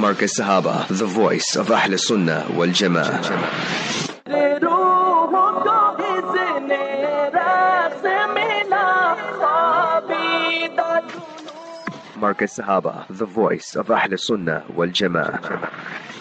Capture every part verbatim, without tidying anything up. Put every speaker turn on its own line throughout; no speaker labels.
Marcus Sahaba, the voice of Ahl Sunnah wal Jama'ah. Marcus Sahaba, the voice of Ahl Sunnah wal Jama'ah.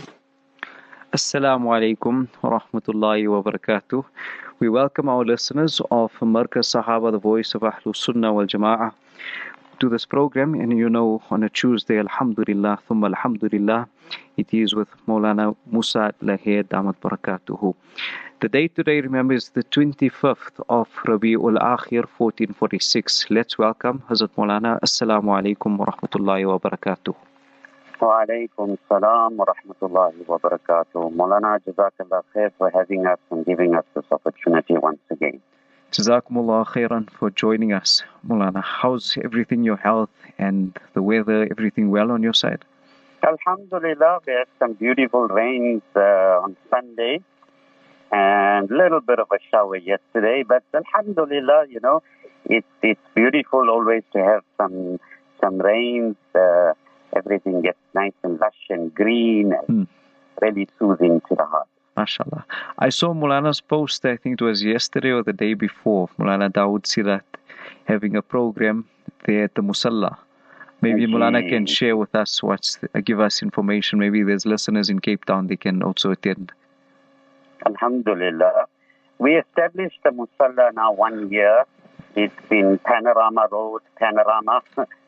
Assalamu alaikum wa rahmatullahi wa barakatuh. We welcome our listeners of Marcus Sahaba, the voice of Ahl Sunnah wal Jama'ah, to this program. And you know, on a Tuesday, alhamdulillah, thumma alhamdulillah, it is with Maulana Musa Lahir Damat Barakatuhu. The date today, remember, is the twenty-fifth of Rabi'ul Akhir, fourteen forty-six. Let's welcome Hazrat Maulana. Assalamu alaikum wa rahmatullahi wa barakatuh.
Wa alaikum salam wa rahmatullahi wa barakatuh. Maulana, Jazakallah khair for having us and giving us this opportunity once again.
Jazakumullah khairan for joining us, Maulana. How's everything, your health and the weather, everything well on your side?
Alhamdulillah, we had some beautiful rains uh, on Sunday and a little bit of a shower yesterday, but alhamdulillah, you know, it's it's beautiful always to have some some rains. Uh, everything gets nice and lush and green and mm. really soothing to the heart.
MashaAllah. I saw Maulana's post, I think it was yesterday or the day before, Maulana Dawood Sirat having a program there at the Musalla. Maybe okay. Maulana can share with us, what's the, uh, give us information. Maybe there's listeners in Cape Town, they can also attend.
Alhamdulillah. We established the Musalla now one year. It's in Panorama Road, Panorama.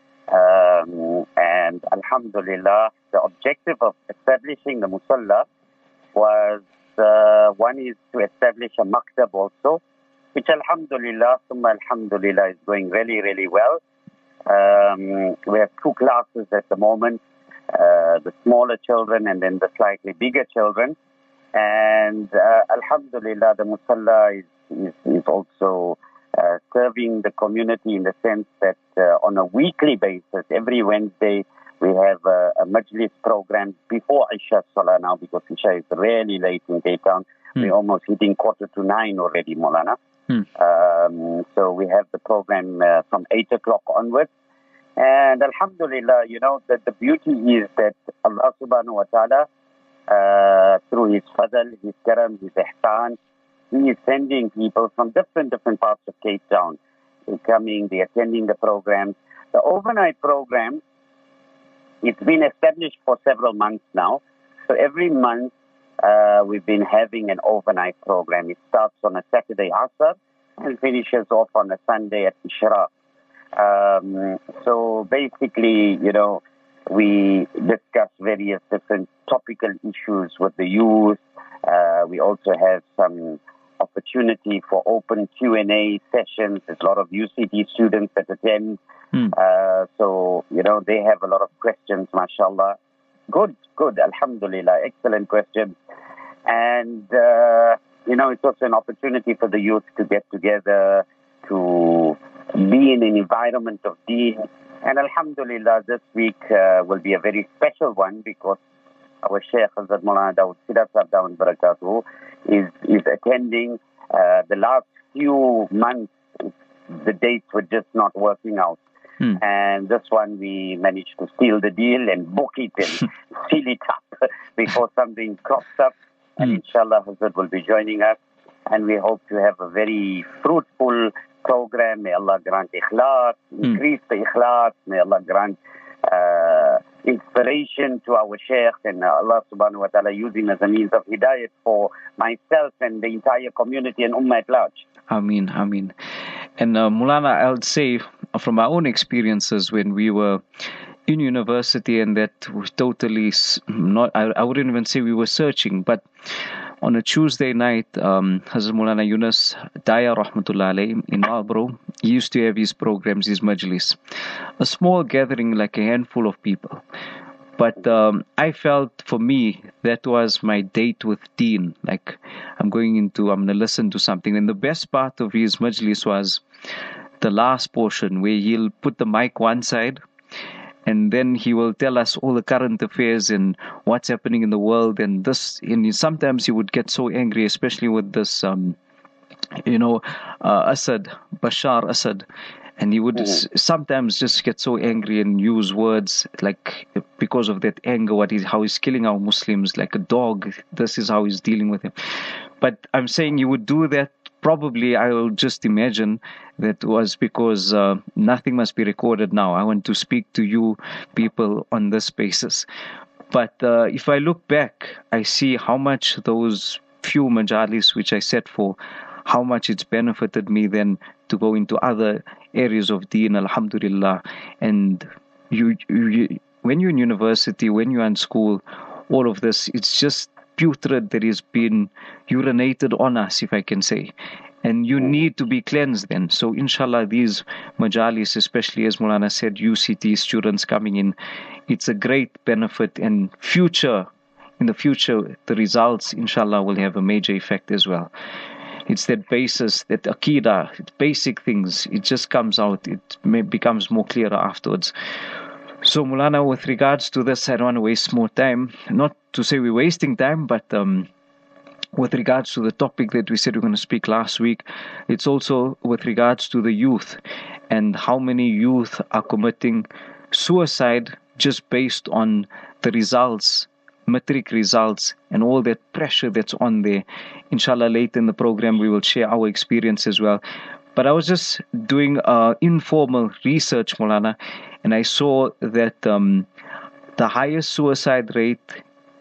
um, and Alhamdulillah, the objective of establishing the Musalla was uh, one is to establish a maktab also, which Alhamdulillah, summa Alhamdulillah is going really, really well. Um, we have two classes at the moment, uh, the smaller children and then the slightly bigger children. And uh, Alhamdulillah, the Musalla is, is, is also uh, serving the community in the sense that uh, on a weekly basis, every Wednesday, we have a, a majlis program before Isha Salah now, because Isha is really late in Cape Town. Mm. We're almost hitting quarter to nine already, Maulana. Mm. Um, so we have the program uh, from eight o'clock onwards. And Alhamdulillah, you know, that the beauty is that Allah subhanahu wa ta'ala, uh, through His fadl, His karam, His ihsan, He is sending people from different, different parts of Cape Town. They're coming, they're attending the programs. The overnight program, it's been established for several months now. So every month, uh, we've been having an overnight program. It starts on a Saturday Asr and finishes off on a Sunday at Ishraq. Um, so basically, you know, we discuss various different topical issues with the youth. Uh, we also have some opportunity for open Q and A sessions. There's a lot of U C T students that attend. Mm. Uh, so, you know, they have a lot of questions, mashallah. Good, good, alhamdulillah, excellent questions. And, uh, you know, it's also an opportunity for the youth to get together, to be in an environment of deen. And alhamdulillah, this week uh, will be a very special one because our Shaykh Hazrat Maulana Dawood Sirat Damat Barakatuhu is, is attending. Uh, the last few months, the dates were just not working out. Hmm. And this one we managed to seal the deal and book it and seal it up before something crops up. And hmm. inshallah, Hazrat will be joining us. And we hope to have a very fruitful program. May Allah grant ikhlas, increase hmm. the ikhlas. May Allah grant uh, inspiration to our Shaykh, and Allah subhanahu wa ta'ala using as a means of hidayat for myself and the entire community and ummah at large.
Ameen, ameen. And uh, Maulana, I would say from our own experiences when we were in university, and that was totally not, I, I wouldn't even say we were searching, but on a Tuesday night, um, Hazrat Maulana Yunus Daya Rahmatullah Alayhi in Marlborough, he used to have his programs, his majlis. A small gathering, like a handful of people. But um, I felt, for me, that was my date with Deen. Like, I'm going into, I'm going to listen to something. And the best part of his majlis was the last portion, where he'll put the mic one side, and then he will tell us all the current affairs and what's happening in the world. And this, and sometimes he would get so angry, especially with this, um, you know, uh, Assad, Bashar Assad. And he would
Mm.
s- sometimes just get so angry and use words like, because of that anger, what he's, how he's killing our Muslims like a dog. This is how he's dealing with him. But I'm saying he would do that. Probably, I will just imagine that was because uh, nothing must be recorded now. I want to speak to you people on this basis. But uh, if I look back, I see how much those few majalis which I set for, how much it's benefited me then to go into other areas of deen, alhamdulillah. And you, you, you when you're in university, when you're in school, all of this, it's just putrid that is been urinated on us, if I can say. And you need to be cleansed then. So inshallah, these majalis, especially as Mulana said, U C T students coming in, it's a great benefit, and future, in the future, the results, inshallah, will have a major effect as well. It's that basis, that Aqidah, basic things, it just comes out, it may, becomes more clearer afterwards. So Mulana, with regards to this, I don't want to waste more time. Not to say we're wasting time, but um, with regards to the topic that we said we're going to speak last week, it's also with regards to the youth and how many youth are committing suicide just based on the results, matric results, and all that pressure that's on there. Inshallah, later in the program, we will share our experience as well. But I was just doing uh, informal research, Mulana, and I saw that um, the highest suicide rate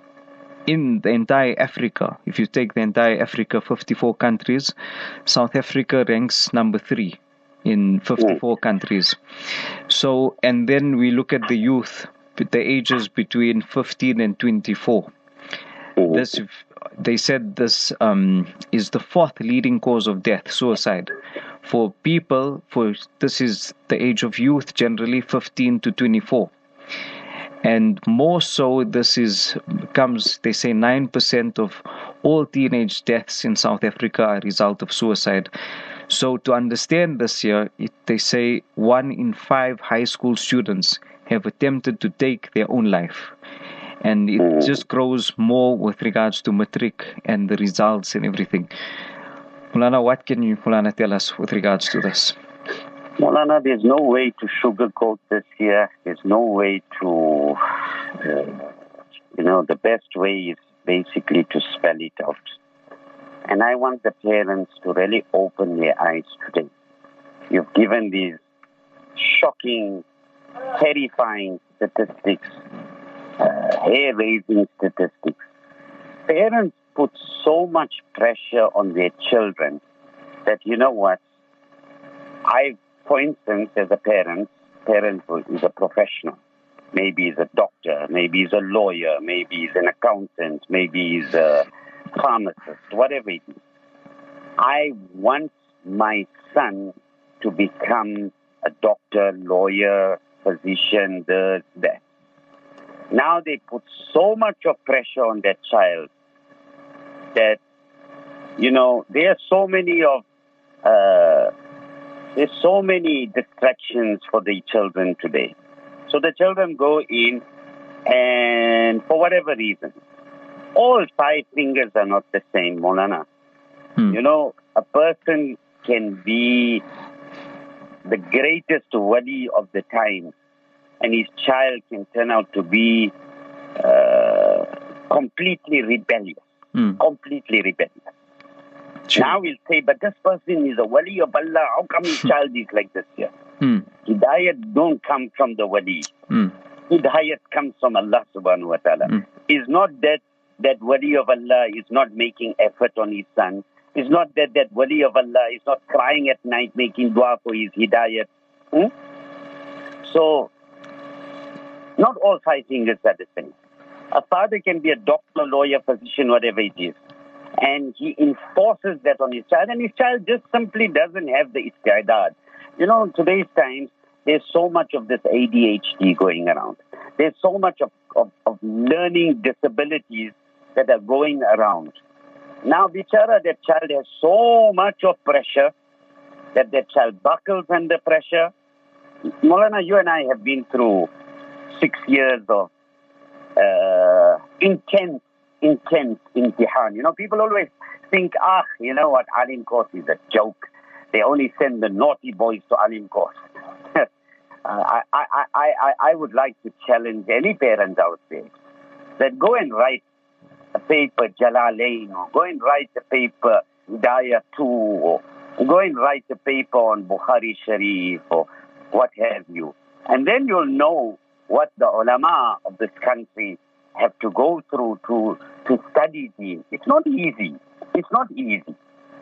in the entire Africa, if you take the entire Africa, fifty-four countries, South Africa ranks number three in fifty-four countries. So, and then we look at the youth, the ages between fifteen and twenty-four. This, they said this um, is the fourth leading cause of death, suicide. For people, for this is the age of youth, generally fifteen to twenty-four. And more so, this is comes, they say nine percent of all teenage deaths in South Africa are a result of suicide. So to understand this here, it, they say one in five high school students have attempted to take their own life. And it just grows more with regards to matric and the results and everything. Mulana, what can you, Mulana, tell us with regards to this?
Maulana, there's no way to sugarcoat this here. There's no way to, uh, you know, the best way is basically to spell it out. And I want the parents to really open their eyes today. You've given these shocking, terrifying statistics, uh, hair-raising statistics. Parents put so much pressure on their children that, you know what, I, for instance, as a parent, parent is a professional. Maybe he's a doctor, maybe he's a lawyer, maybe he's an accountant, maybe he's a pharmacist, whatever it is. I want my son to become a doctor, lawyer, physician, this, that. Now they put so much of pressure on that child that, you know, there are so many of, uh, there's so many distractions for the children today. So the children go in and for whatever reason, all five fingers are not the same, Maulana. Hmm. You know, a person can be the greatest wali of the time and his child can turn out to be uh, completely rebellious. Mm. Completely rebellious. Sure. Now we'll say, but this person is a wali of Allah. How come his child is like this here? Mm. Hidayat don't come from the wali. Mm. Hidayat comes from Allah subhanahu wa ta'ala. Mm. It's not that that wali of Allah is not making effort on his son. It's not that that wali of Allah is not crying at night making dua for his hidayat. Hmm? So, not all five fingers are the same. A father can be a doctor, lawyer, physician, whatever it is. And he enforces that on his child. And his child just simply doesn't have the istiadat. You know, in today's times, there's so much of this A D H D going around. There's so much of, of, of learning disabilities that are going around. Now, bichara, that child has so much of pressure that that child buckles under pressure. Maulana, you and I have been through six years of uh, intense, intense imtihan. You know, people always think, ah, you know what, Alim course is a joke. They only send the naughty boys to Alim course. uh, I, I, I, I, I would like to challenge any parents out there that go and write a paper Jalalain, or go and write a paper Hidayah two, or go and write a paper on Bukhari Sharif, or what have you. And then you'll know what the ulama of this country have to go through to, to study deen. It's not easy. It's not easy.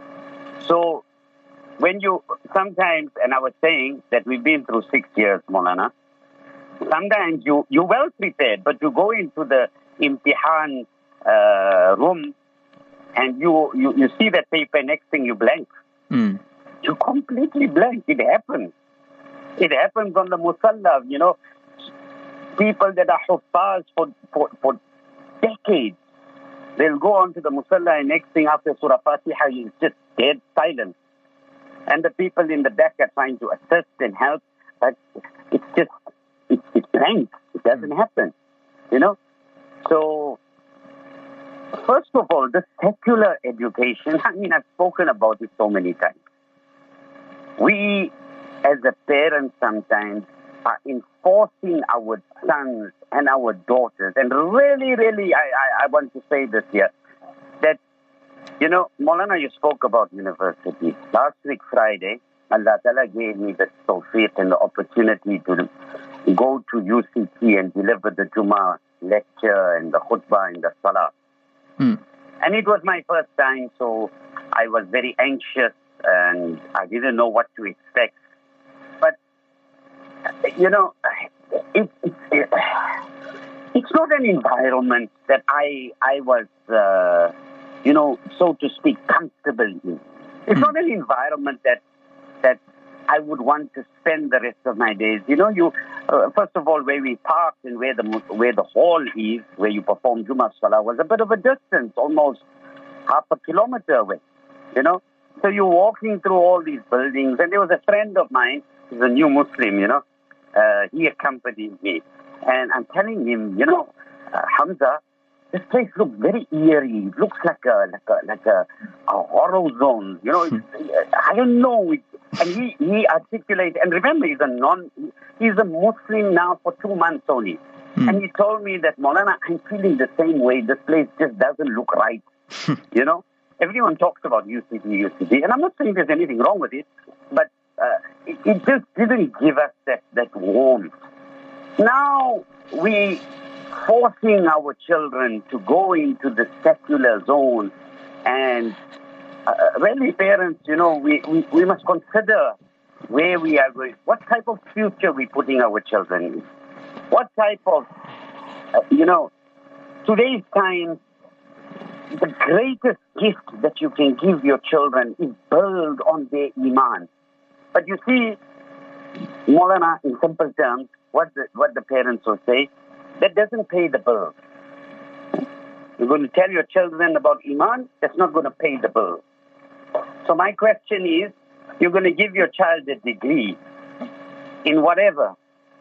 So when you, sometimes, and I was saying that we've been through six years, Maulana, sometimes you, you're well prepared, but you go into the imtihan uh, room and you, you, you see that paper, next thing you blank.
Mm.
You completely blank. It happens. It happens on the musalla, you know. People that are huffaz for, for, for decades, they'll go on to the musalla and next thing after Surah Fatiha is just dead silence. And the people in the back are trying to assist and help, but it's just, it's, it's blank. It doesn't happen, you know. So, first of all, the secular education, I mean, I've spoken about it so many times. We, as a parent, sometimes are enforcing our sons and our daughters. And really, really, I, I, I want to say this here, that, you know, Maulana, you spoke about university. Last week, Friday, Allah Ta'ala gave me the tawfiq and the opportunity to go to U C T and deliver the Jummah lecture and the khutbah and the salah.
Hmm.
And it was my first time, so I was very anxious and I didn't know what to expect. But, you know, it, it, it, it's not an environment that I I was, uh, you know, so to speak, comfortable in. It's
Hmm.
not an environment that that I would want to spend the rest of my days. You know, you uh, first of all, where we parked and where the where the hall is, where you perform Jummah Salah, was a bit of a distance, almost half a kilometer away. You know, so you're walking through all these buildings, and there was a friend of mine, he's a new Muslim. You know, uh, he accompanied me, and I'm telling him, you know, uh, Hamza, this place looks very eerie. It looks like a like a like a, a horror zone. You know, it's, I don't know. It, and he he articulated. And remember, he's a non. He's a Muslim now for two months only.
Mm.
And he told me that, Maulana, I'm feeling the same way. This place just doesn't look right. You know, everyone talks about U C D, U C D, and I'm not saying there's anything wrong with it, but uh, it, it just didn't give us that that warmth. Now we forcing our children to go into the secular zone, and uh, really, parents, you know, we, we, we must consider where we are going, what type of future we're putting our children in, what type of, uh, you know, today's time, the greatest gift that you can give your children is build on their iman. But you see, Maulana, in simple terms, what the, what the parents will say, that doesn't pay the bills. You're going to tell your children about iman, that's not going to pay the bills. So my question is, you're going to give your child a degree in whatever.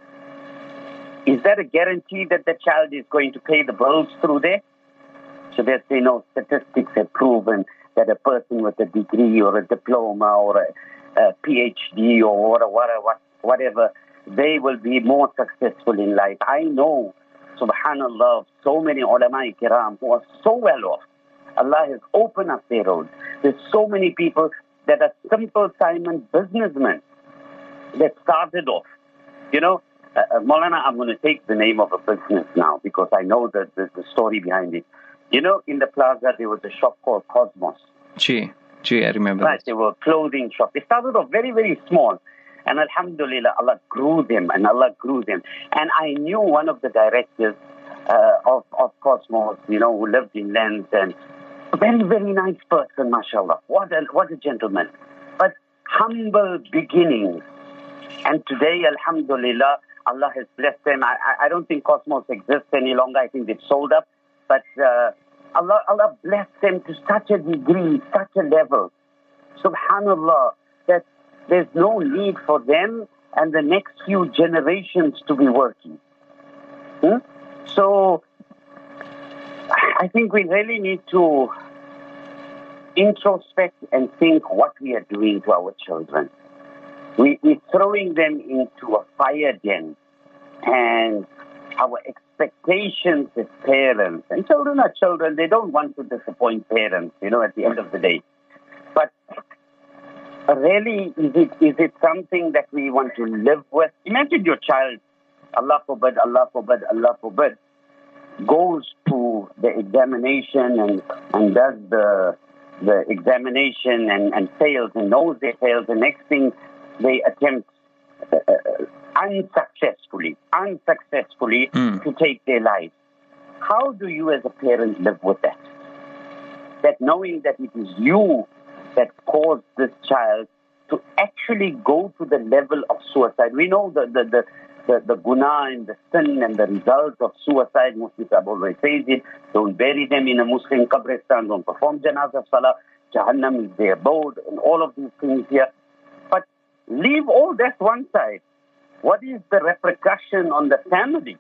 Is that a guarantee that the child is going to pay the bills through there? So they say, no, statistics have proven that a person with a degree or a diploma or a, a PhD or whatever, whatever, they will be more successful in life. I know, subhanallah, so many ulama kiram who are so well off. Allah has opened up their road. There's so many people that are simple Simon businessmen that started off. You know, uh, Maulana, I'm going to take the name of a business now because I know the, the, the story behind it. You know, in the plaza, there was a shop called Cosmos.
Gee, gee, I remember.
Right, they were a clothing shop. They started off very, very small. And alhamdulillah, Allah grew them and Allah grew them. And I knew one of the directors uh, of, of Cosmos, you know, who lived in Lens, and a very, very nice person, mashallah. What a, what a gentleman. But humble beginnings. And today, alhamdulillah, Allah has blessed them. I, I don't think Cosmos exists any longer. I think they've sold up. But uh, Allah, Allah blessed them to such a degree, such a level. Subhanallah, that there's no need for them and the next few generations to be working. Hmm? So, I think we really need to introspect and think what we are doing to our children. We, we're throwing them into a fire den, and our expectations as parents, and children are children, they don't want to disappoint parents, you know, at the end of the day. But really, is it is it something that we want to live with? Imagine your child, Allah forbid, Allah forbid, Allah forbid, goes to the examination and, and does the the examination and, and fails and knows they failed. The next thing they attempt uh, unsuccessfully, unsuccessfully mm. to take their lives. How do you as a parent live with that? That knowing that it is you that caused this child to actually go to the level of suicide. We know the the, the The, the guna and the sin and the result of suicide. Muslims have always said it. Don't bury them in a Muslim qabristan. Don't perform janazah salah. Jahannam is their abode and all of these things here. But leave all that one side. What is the repercussion on the family?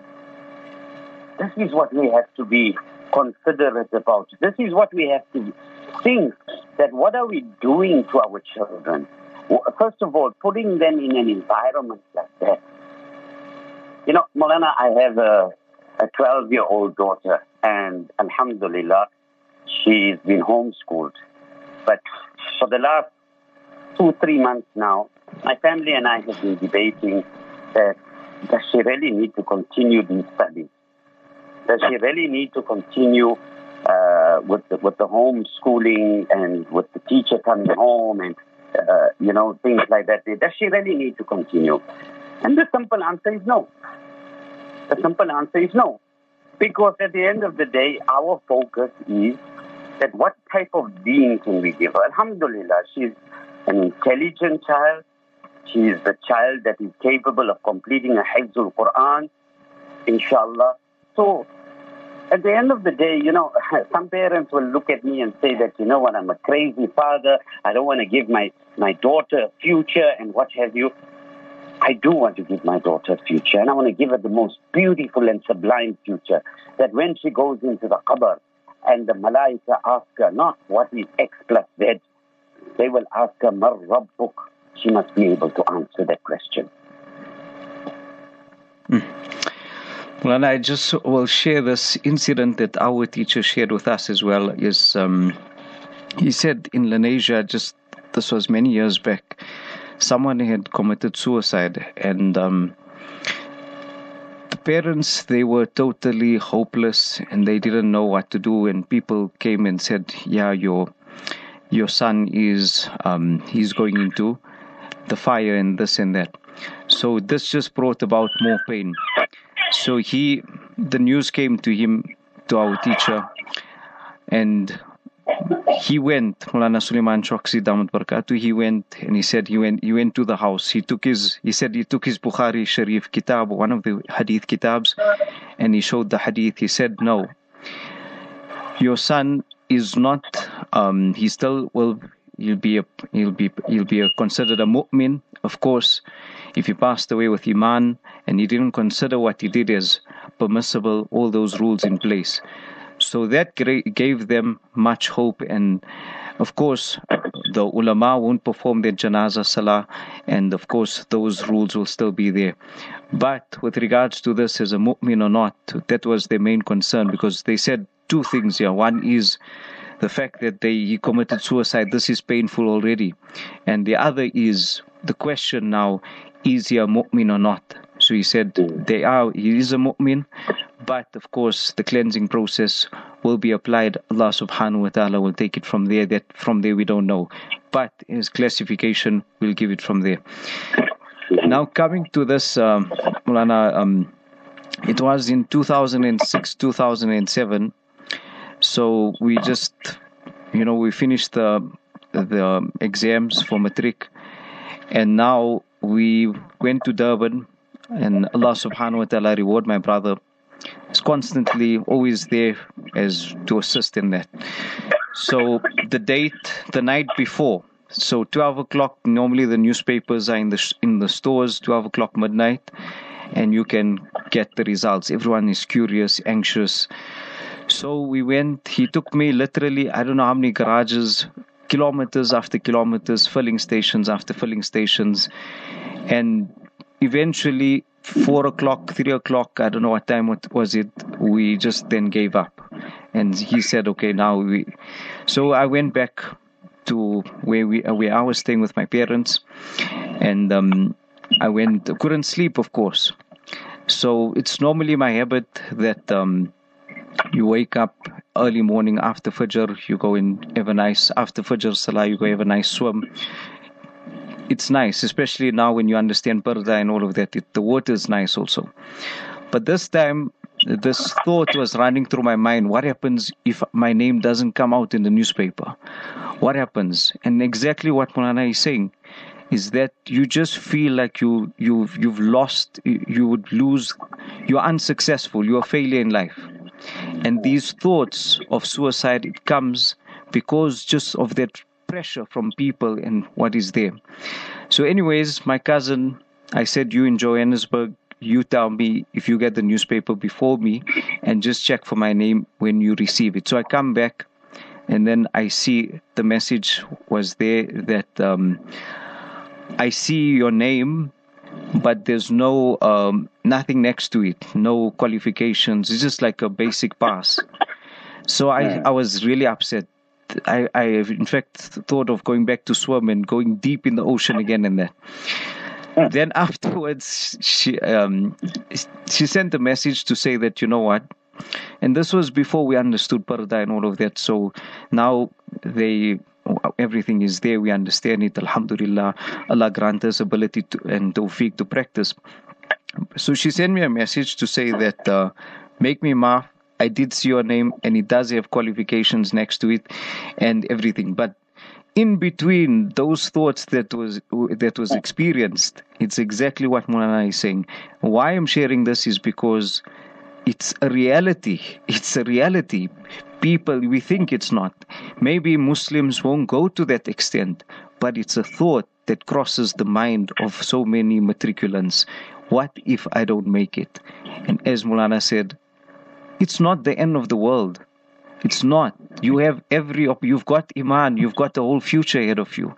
This is what we have to be considerate about. This is what we have to think, that what are we doing to our children? First of all, putting them in an environment like that. You know, Maulana, I have a, a twelve-year-old daughter, and alhamdulillah, she's been homeschooled. But for the last two, three months now, my family and I have been debating that does she really need to continue these studies? Does she really need to continue uh, with, the, with the homeschooling and with the teacher coming home and, uh, you know, things like that? Does she really need to continue? And the simple answer is no. The simple answer is no. Because at the end of the day, our focus is that what type of deen can we give her? Alhamdulillah, she's an intelligent child. She is the child that is capable of completing a Hifzul Quran, inshallah. So, at the end of the day, you know, some parents will look at me and say that, you know what, I'm a crazy father. I don't want to give my, my daughter a future and what have you. I do want to give my daughter a future, and I want to give her the most beautiful and sublime future, that when she goes into the qabr and the malaika ask her not what is X plus Z, they will ask her, Mar Rabbuk. She must be able to answer that question.
Mm. Well, and I just will share this incident that our teacher shared with us as well. Is um, he said in Lenasia, just this was many years back, someone had committed suicide, and um, the parents, they were totally hopeless and they didn't know what to do. And people came and said, yeah, your your son is um, he's going into the fire and this and that. So this just brought about more pain. So he, the news came to him, to our teacher, and he went, Maulana Sulaiman Choksi Damat Barakatuh, he went and he said he went he went to the house. He took his he said he took his Bukhari Sharif kitab, one of the hadith kitabs, and he showed the hadith. He said, no, your son is not um he still will he'll be a he'll be he'll be a, considered a mu'min, of course, if he passed away with iman and he didn't consider what he did as permissible, all those rules in place. So that gave them much hope, and of course the ulama won't perform their janazah salah, and of course those rules will still be there. But with regards to this as a mu'min or not, that was their main concern, because they said two things here. One is the fact that they he committed suicide. This is painful already. And the other is the question now, is he a mu'min or not? So he said they are, he is a mu'min, but of course the cleansing process will be applied. Allah subhanahu wa ta'ala will take it from there. That from there we don't know, but his classification will give it from there. Now coming to this, um, Mulana, um, it was in two thousand six, two thousand seven. So we just, you know, we finished the the exams for matric, and now we went to Durban, and Allah subhanahu wa ta'ala reward my brother. He's constantly always there as to assist in that. So the date, the night before, so twelve o'clock, normally the newspapers are in the in the stores, twelve o'clock midnight, and you can get the results. Everyone is curious, anxious. So we went, he took me literally, I don't know how many garages, kilometers after kilometers, filling stations after filling stations. And eventually, four o'clock, three o'clock, I don't know what time it was it, we just then gave up. And he said, okay, now we... So I went back to where we where I was staying with my parents. And um, I went, couldn't sleep, of course. So it's normally my habit that... Um, You wake up early morning after Fajr, you go and have a nice, after Fajr Salah, you go have a nice swim. It's nice, especially now when you understand Parda and all of that. It, the water is nice also. But this time, this thought was running through my mind. What happens if my name doesn't come out in the newspaper? What happens? And exactly what Mulana is saying is that you just feel like you, you've, you've lost, you would lose, you're unsuccessful, you're a failure in life. And these thoughts of suicide, it comes because just of that pressure from people and what is there. So anyways, my cousin, I said, you in Johannesburg, you tell me if you get the newspaper before me and just check for my name when you receive it. So I come back and then I see the message was there that um, I see your name, but there's no um, nothing next to it, no qualifications. It's just like a basic pass. So I, I was really upset. I, I in fact thought of going back to swim and going deep in the ocean again and that. Then afterwards, she um, she sent a message to say that, you know what, and this was before we understood Parda and all of that. So now they, everything is there. We understand it. Alhamdulillah, Allah grant us ability to, and tawfiq to practice. So she sent me a message to say that, uh, make me maaf. I did see your name and it does have qualifications next to it and everything. But in between those thoughts that was that was experienced, it's exactly what Mulana is saying. Why I'm sharing this is because it's a reality. It's a reality. People, we think it's not. Maybe Muslims won't go to that extent, but it's a thought that crosses the mind of so many matriculants. What if I don't make it? And as Mulana said, it's not the end of the world. It's not. You have every, op- you've got Iman, you've got the whole future ahead of you.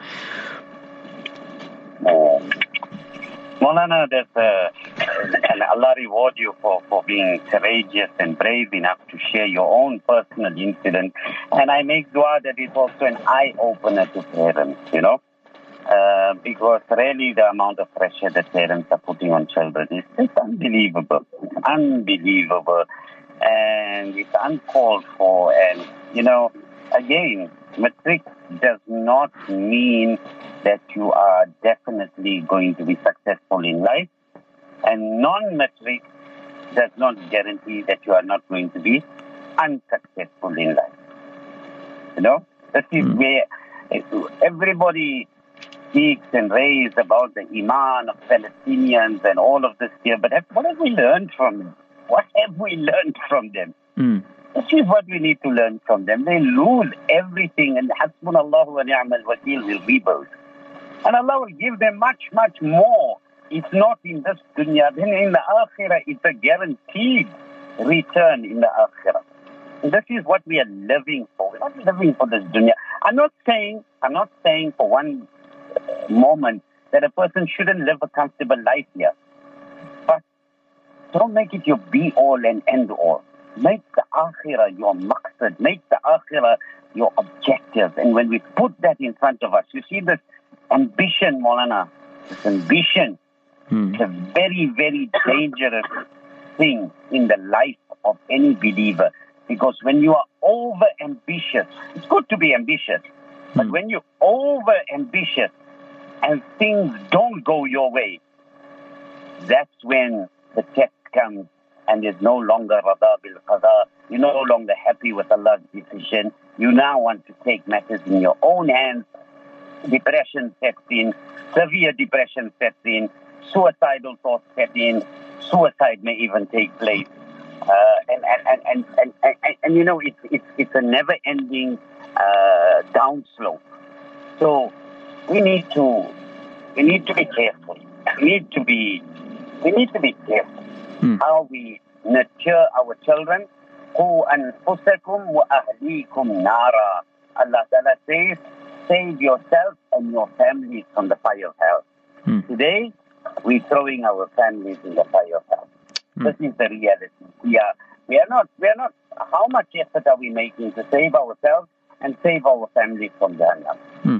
Uh, Maulana, there's uh, and Allah reward you for, for being courageous and brave enough to share your own personal incident. And I make dua that it's also an eye-opener to parents, you know, uh, because really the amount of pressure that parents are putting on children is it's unbelievable. It's unbelievable. And it's uncalled for. And, you know, again, matric does not mean that you are definitely going to be successful in life. And non-matric does not guarantee that you are not going to be unsuccessful in life. You know, this is mm. where everybody speaks and raves about the Iman of Palestinians and all of this here. But what have we learned from them? What have we learned from them? Mm. This is what we need to learn from them. They lose everything, and Hasbunallahu wa ni'mal wakeel will rebuild. And Allah will give them much, much more. It's not in this dunya. Then in the akhirah, it's a guaranteed return in the akhirah. And this is what we are living for. We're not living for this dunya. I'm not saying, I'm not saying for one moment that a person shouldn't live a comfortable life here. Don't make it your be-all and end-all. Make the akhirah your maqsad. Make the akhirah your objective. And when we put that in front of us, you see this ambition, Maulana, this ambition, hmm. it's a very, very dangerous thing in the life of any believer. Because when you are over-ambitious, it's good to be ambitious, hmm. but when you're over-ambitious and things don't go your way, that's when the test comes and there's no longer rada bil qada. You're no longer happy with Allah's decision. You now want to take matters in your own hands. Depression sets in, severe depression sets in, suicidal thoughts set in, suicide may even take place. Uh, and, and, and, and, and, and, and, and, you know, it's, it's, it's a never-ending uh, downslope. So we need to, we need to be careful. We need to be We need to be careful hmm. how we nurture our children قُوا أَنفُسَكُمْ وَأَهْلِيكُمْ نَارًا. Allah Ta'ala says, save yourself and your families from the fire of hell.
Hmm.
Today, we're throwing our families in the fire of hell. Hmm. This is the reality. We are, we are not, we are not, how much effort are we making to save ourselves and save our families from Jahannam?
Hmm.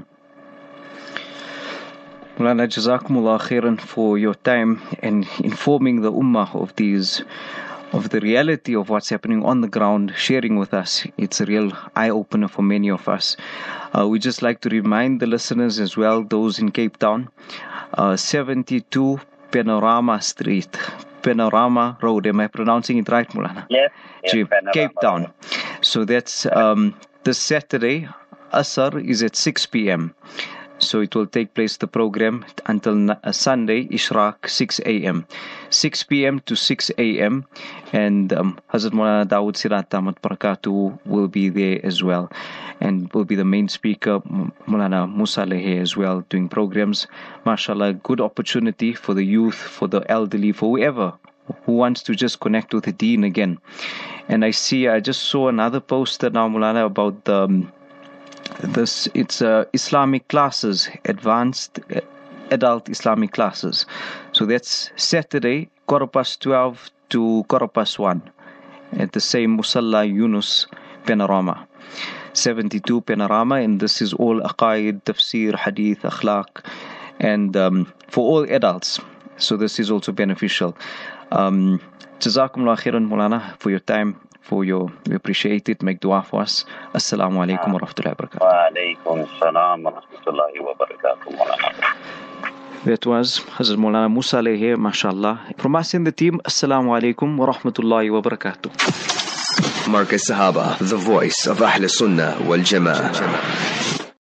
Mulana, Jazakumullah khairan for your time and informing the Ummah of these, of the reality of what's happening on the ground, sharing with us. It's a real eye-opener for many of us. Uh, we just like to remind the listeners as well, those in Cape Town, uh, seventy-two Panorama Street, Panorama Road. Am I pronouncing it right, Mulana?
Yes, yes,
Cape Town. So that's um, this Saturday. Asr is at six p.m. So it will take place, the program, until uh, Sunday, Ishraq, six a.m. six p.m. to six a.m. And um, Hazrat Maulana Dawood Sirat Ahmad Barakatuh will be there as well. And will be the main speaker, Maulana Musa Lehe as well, doing programs. MashaAllah, good opportunity for the youth, for the elderly, for whoever who wants to just connect with the deen again. And I see, I just saw another poster now, Maulana, about the... Um, This it's uh, Islamic classes, advanced uh, adult Islamic classes. So that's Saturday, quarter past twelve to quarter past one, at the same Musalla Yunus Panorama, seventy-two Panorama, and this is all aqaid, tafsir, hadith, akhlaq, and um, for all adults. So this is also beneficial. Um, Jazakumullah khairan, Maulana, for your time. For your, we appreciate it. Make dua for us. Assalamu alaikum wa rahmatullahi wa barakatuh.
Wa alaikum assalam wa rahmatullahi wa barakatuh.
That was Hazrat Maulana Musa Lehe, mashallah. From us in the team, Assalamu alaikum wa rahmatullahi wa barakatuh.
Markaz Sahaba, the voice of Ahl Sunnah wal Jama'ah.